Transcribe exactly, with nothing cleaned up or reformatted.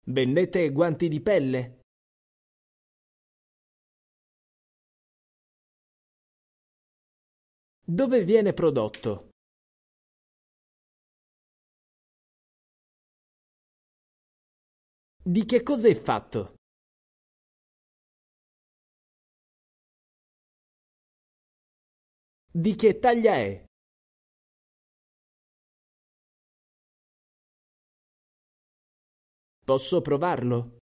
Vendete guanti di pelle? Dove viene prodotto? Di che cosa è fatto? Di che taglia è? Posso provarlo?